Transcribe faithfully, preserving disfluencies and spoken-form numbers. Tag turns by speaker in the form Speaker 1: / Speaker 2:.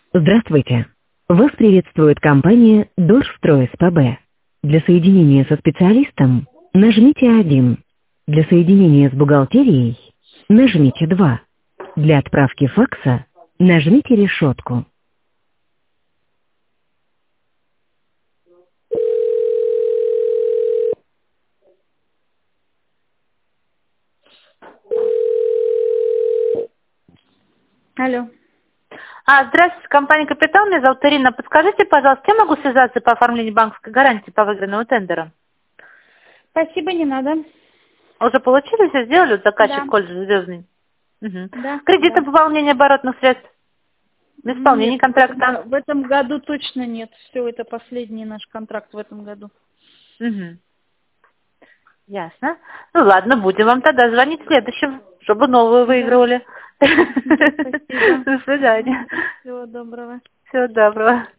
Speaker 1: Здравствуйте. Вас приветствует компания Дорстройспб. Для соединения со специалистом нажмите один. Для соединения с бухгалтерией нажмите два. Для отправки факса нажмите решетку.
Speaker 2: Алло.
Speaker 3: А, здравствуйте, компания «Капитал», меня зовут Ирина. Подскажите, пожалуйста, я могу связаться по оформлению банковской гарантии по выигранному тендеру?
Speaker 2: Спасибо, не надо.
Speaker 3: Уже получили, все сделали, вот заказчик
Speaker 2: Да.
Speaker 3: колледж «Звездный». Угу.
Speaker 2: Да,
Speaker 3: Кредитное
Speaker 2: да.
Speaker 3: пополнение оборотных средств, исполнение
Speaker 2: Нет, в этом,
Speaker 3: контракта.
Speaker 2: в этом году точно нет. Все, это последний наш контракт в этом году.
Speaker 3: Угу. Ясно. Ну ладно, будем вам тогда звонить следующим, чтобы новую выигрывали.
Speaker 2: Да, спасибо.
Speaker 3: До свидания.
Speaker 2: Всего доброго.
Speaker 3: Всего доброго.